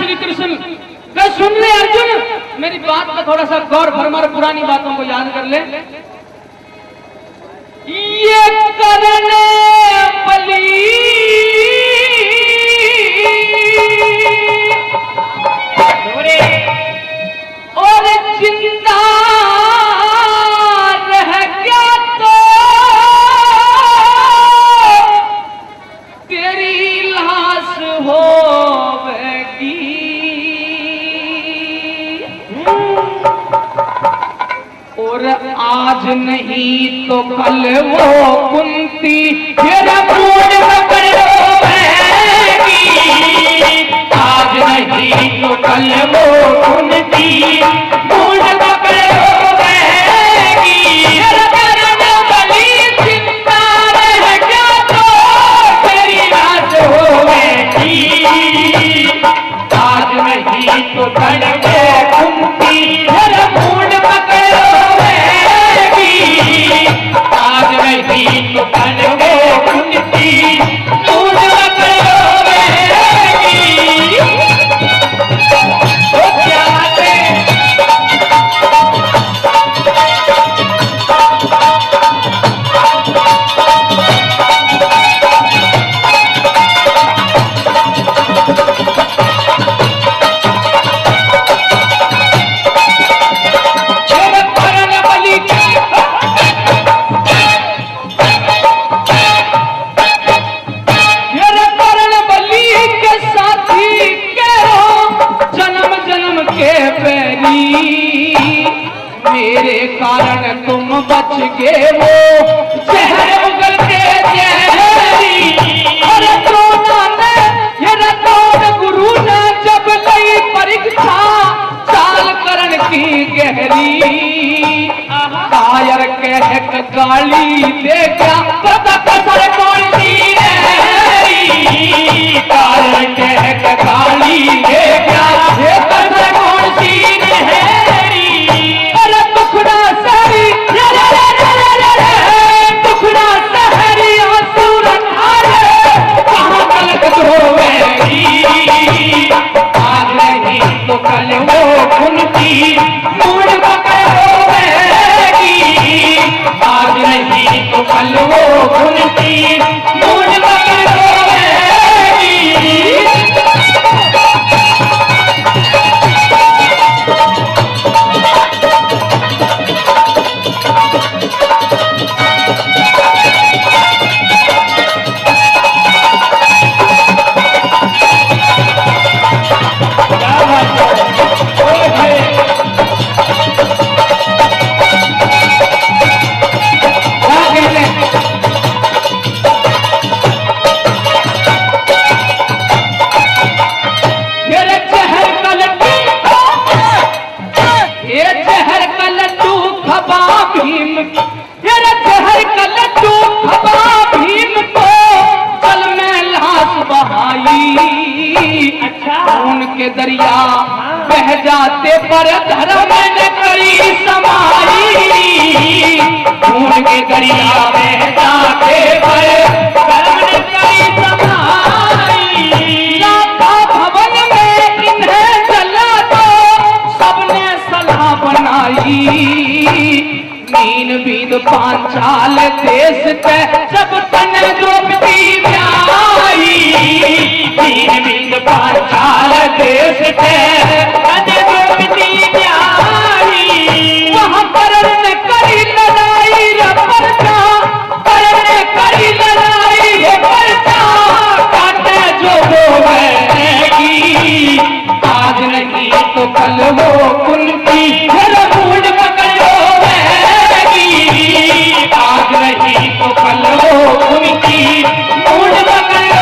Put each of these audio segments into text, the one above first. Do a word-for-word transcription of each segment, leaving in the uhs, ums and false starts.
श्री कृष्ण कह सुन ले अर्जुन, मेरी बात का थोड़ा सा गौर फरमा, पुरानी बातों को याद कर ले। ये करने बली और जिंदा रह गया तो तेरी लाश होगी। और आज नहीं तो कल वो कुंती तेरा मूड पकड़ होगी। आज नहीं तो कल वो कुंती मूड पकड़ होगी। करने बली जिंदा रह गया तो तेरी लाश होगी। आज नहीं तो कल वो कुंती तेरा मूड पकड़ आज नहीं तो कल वो कुंती मूड पकड़ होगी। तो क्या है मेरे कारण तुम बच गए वो जहर उगल के जहरी। अरे द्रोणा ने ये द्रोण गुरु ने जब लई परीक्षा चाल करण की गहरी। कायर कह गाली दे क्या पता कसर कौन सी है। कायर कह गाली दे क्या ये कसर कौन सी है। टुकड़ा सहरी टुकड़ा सहरी आंसू कहाँ गलत धोवेगी। आज नहीं तो कल वो कुंती मूड पकड़ होगी। आज नहीं तो कल वो कुंती मूड पकड़ होगी। के दरिया बह जाते पर धर्म ने करी समाई। खून के दरिया बह जाते पर धर्म ने करी समाई। लाखा भवन में इन्हें जला दो सबने सलाह बनाई। मीन बीन पांचाल देश पे जब तन द्रौपदी आई। मीन बीन पांचाल देश पे तन द्रौपदी आई। वहाँ कर्ण ने करी लड़ाई रे परचा। कर्ण ने करी लड़ाई रे परचा। काटे जो होगी आज नहीं तो कल वो कुंती फिर मूड पकड़ो। आज नहीं तो कल वो कुंती मूड पकड़ो।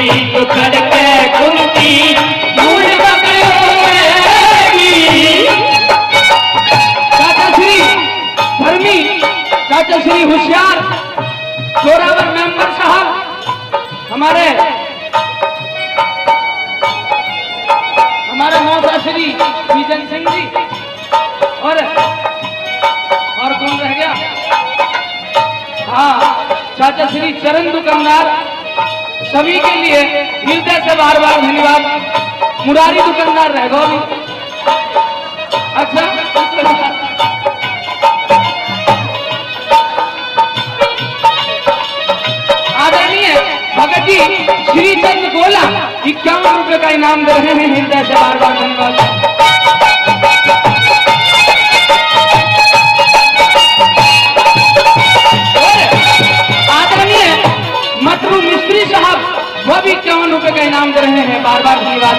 नहीं तो करके कुंती मूड पकड़ोगी। चाचा श्री धर्मी, चाचा श्री होशियार, जोरावर मेंबर साहब, हमारे हमारे मौसा श्री विजन सिंह जी, और और कौन रह गया, हाँ चाचा श्री चरण दुकानदार, सभी के लिए हृदय से बार बार धन्यवाद। मुरारी दुकानदार रह गए। अच्छा आदरणीय भगत जी श्री चंद्र गोला इक्यावन रुपए का इनाम दे रहे हैं, हृदय से बार बार धन्यवाद। मतरू मिस्त्री साहब वो भी इक्यावन रुपए का इनाम दे रहे हैं, बार बार धन्यवाद।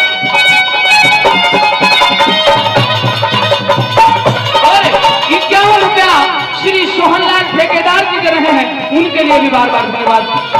और इक्यावन रुपया श्री सोहनलाल ठेकेदार जी दे रहे हैं, उनके लिए भी बार बार धन्यवाद।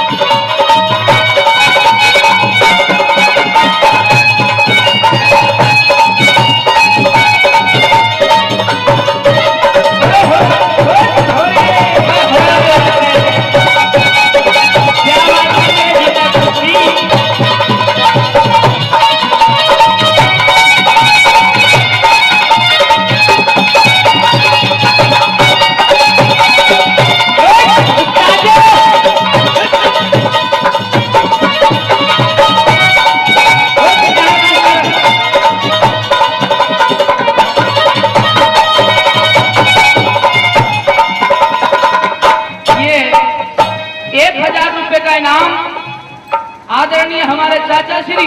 आदरणीय हमारे चाचा श्री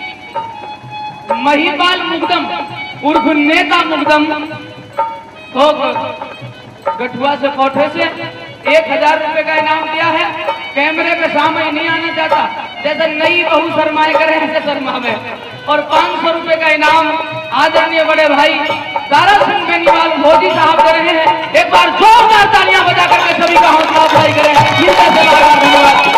महिपाल मुकदम उर्फ नेता मुकदम तो गठुआ से कोठे से एक हजार रुपए का इनाम दिया है। कैमरे पे सामने नहीं आना चाहता, जैसे नई बहू शर्माए करे ऐसे शर्मा में। और पांच सौ रुपए का इनाम आदरणीय बड़े भाई तारा सिंह बेनीवाल मोदी साहब दे रहे हैं। एक बार जोरदार तालियां बजा करके सभी का हौसला अफजाई करें। धन्यवाद।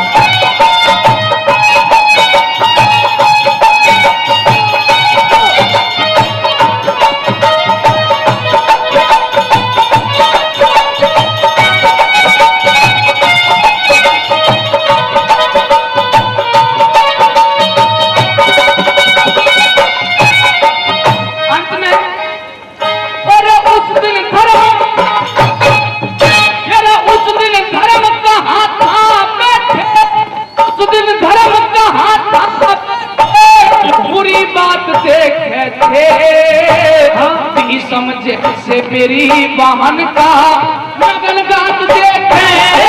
समझे से मेरी वाहन का नगन गात देखे,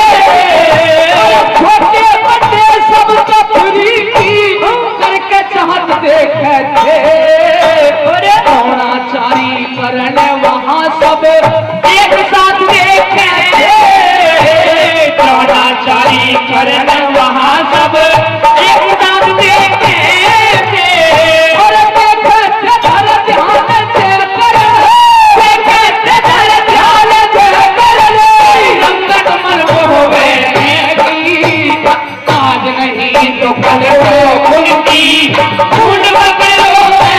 छोटे बड़े सब चपरी करके चाहत देखे थे। द्रोणाचारी करने वहाँ सब एक साथ देखे थे, द्रोणाचारी करने वहाँ सब एक साथ देखे थे। और देखे थे धर ध्यान तो कल वो खुलती मूड पकड़ोगी,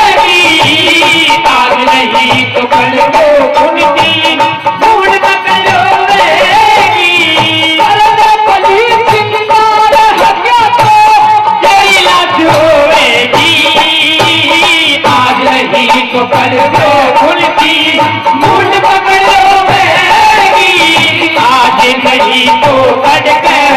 आज नहीं तो कल वो खुलती मूड पकड़ोगी। अरे बली चिंगार हत्या तो तेरी लाज होएगी, आज नहीं तो कल वो खुलती मूड पकड़ोगी, आज नहीं तो कल